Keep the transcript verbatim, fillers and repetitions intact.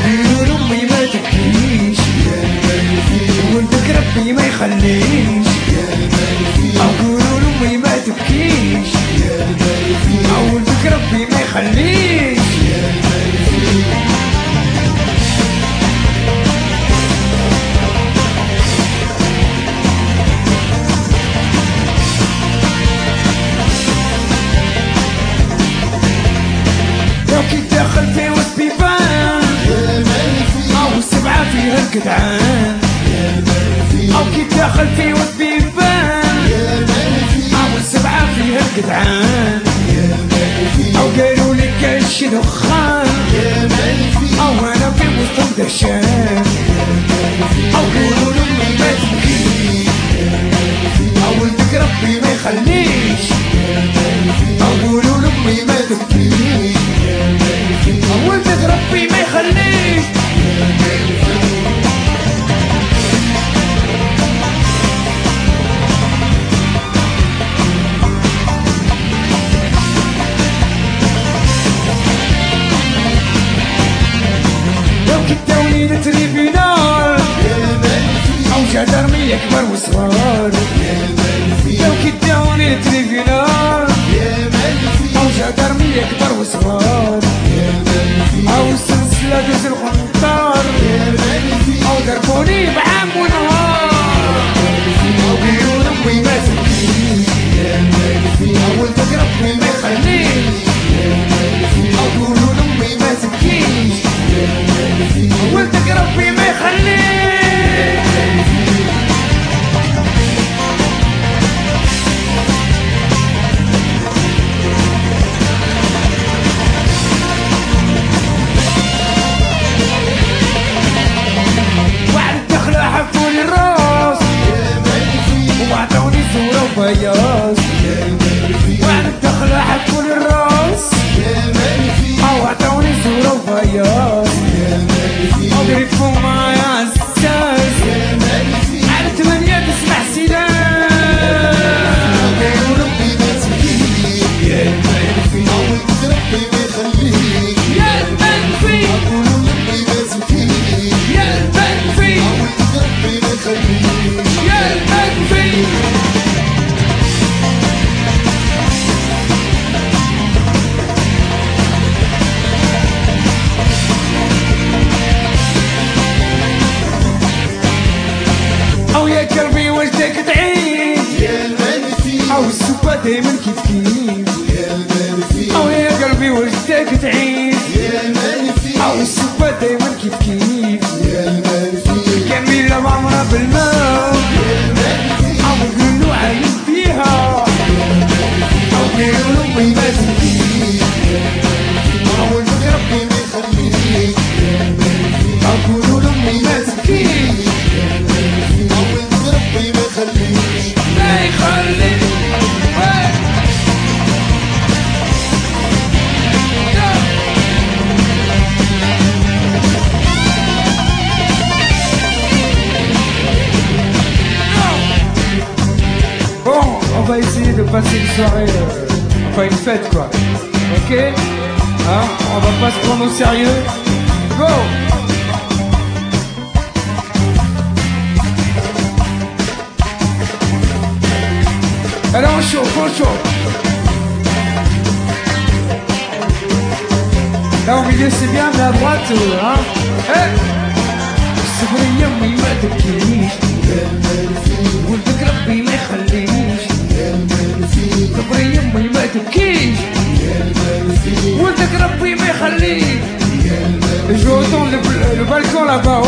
قولوا لأمي ما تبكيش ولدك ربي ما يخليش قولوا لأمي ما تبكيش ولدك ربي ما يخليش كي داخل في وسط بيبان او السبعة فيها الجدعان او كي داخل في وسط بيبان او السبعة فيها الجدعان او قالوا لك كاين شي دخان او انا في وسطهم دهشان او قولوا لامي ما تبكيش او ولدك ربي ما يخليش او قولوا لامي ما تبكيش ولدك ربي ما يخليك لو كداوني للتريبينال او جدرمية كبر وصغار لو كداوني للتريبينال او جدرمية كبر وصغار او السلسلة دوز الخنطار او ضربوني بعام ونهار او قولوا لامي ما تبكيش او ولدك ربي ما يخليش او قولوا لامي ما تبكيش او ولدك ربي ما يخليش بياض وانا الدخلة حكون الراس او عطوني صورة وبياض او قريبكم معايا عالساس على تمانية تسمع سيدان قولوا لامي ما تبكيش يا المنفي او ولدك ربي ما يخليك يا المنفي قولوا لامي ما تبكيش يا المنفي او ولدك ربي ما يخليك يا المنفي او يا قلبي وجدك تعيد يا المنفي او السوبة دايما كيف كيف يا المنفي او يا قلبي وجدك تعيد يا المنفي او السوبة دايما كيف كيف يا المنفي جميلة معمرة بالماء يا المنفي او نقولوا عايش فيها او قولوا لامي ما تبكيش او ولدك ربي ما يخليك او قولوا لامي ما تبكيش ربي ما يخليش ما يخليش Bon, on va essayer de passer une soirée, euh, enfin une fête quoi, ok hein? On va pas se prendre au sérieux. Go! Allez, on chaud, on chaud. Là au milieu c'est bien, mais à droite, hein. Hey. صبري يمي ما تبكيش ولدك ربي ما يخليش صبري يمي ما تبكيش ولدك ربي ما يخليش. Je entends le, le balcon là-bas,